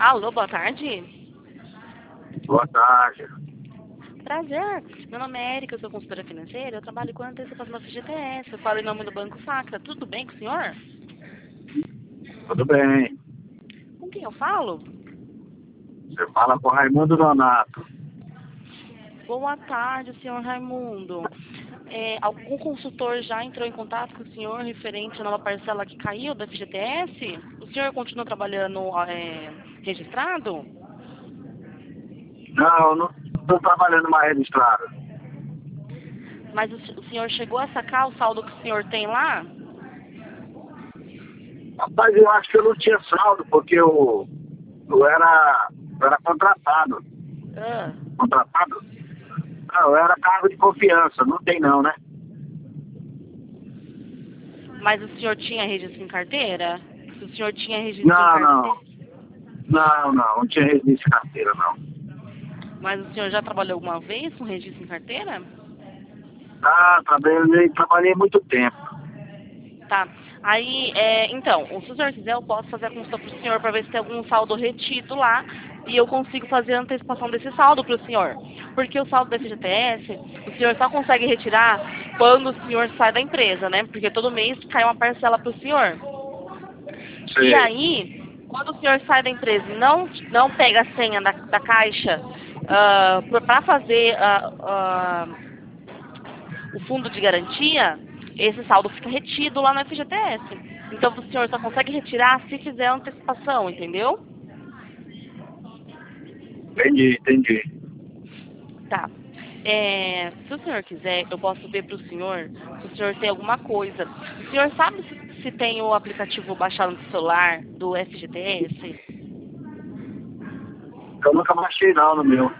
Alô, boa tarde. Boa tarde. Prazer. Meu nome é Erika, eu sou consultora financeira. Eu trabalho com antecipação da FGTS. Eu falo em nome do Banco Sacra. Tudo bem com o senhor? Tudo bem. Com quem eu falo? Você fala com Raimundo Donato. Boa tarde, senhor Raimundo. Algum consultor já entrou em contato com o senhor referente à nova parcela que caiu da FGTS? O senhor continua trabalhando registrado? Não, não estou trabalhando mais registrado. Mas o senhor chegou a sacar o saldo que o senhor tem lá? Rapaz, eu acho que eu não tinha saldo, porque eu era contratado. Ah. Contratado? Não, eu era cargo de confiança. Não tem não, né? Mas o senhor tinha registro em carteira? Se o senhor tinha registro em Não, carteira? não tinha registro de carteira, não. Mas o senhor já trabalhou alguma vez com registro em carteira? Ah, trabalhei muito tempo. Tá. Aí, então, se o senhor quiser, eu posso fazer a consulta para o senhor para ver se tem algum saldo retido lá e eu consigo fazer a antecipação desse saldo para o senhor. Porque o saldo da FGTS, o senhor só consegue retirar quando o senhor sai da empresa, né? Porque todo mês cai uma parcela para o senhor. Sei. E aí, quando o senhor sai da empresa e não pega a senha da caixa para fazer o fundo de garantia, esse saldo fica retido lá no FGTS. Então o senhor só consegue retirar se fizer a antecipação, entendeu? Entendi. Tá. Se o senhor quiser, eu posso ver para o senhor se o senhor tem alguma coisa. O senhor sabe se tem o aplicativo baixado no celular do FGTS? Eu nunca baixei não no meu.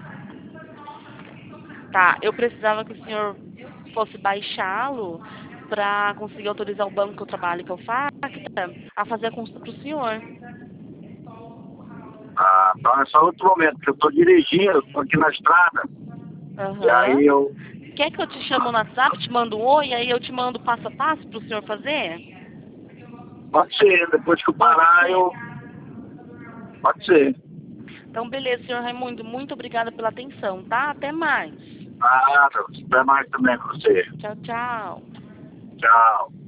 Tá, eu precisava que o senhor fosse baixá-lo para conseguir autorizar o banco que eu trabalho, que eu faço, a fazer a consulta para o senhor. Ah, então é só outro momento, porque eu estou dirigindo, estou aqui na estrada. E Aham. aí eu... Quer que eu te chamo no WhatsApp, te mando um oi, aí eu te mando passo a passo para o senhor fazer? Pode ser, depois que eu parar, eu... Pode ser. Então, beleza, senhor Raimundo, muito obrigada pela atenção, tá? Até mais. Ah, até mais também com você. Tchau, tchau. Tchau.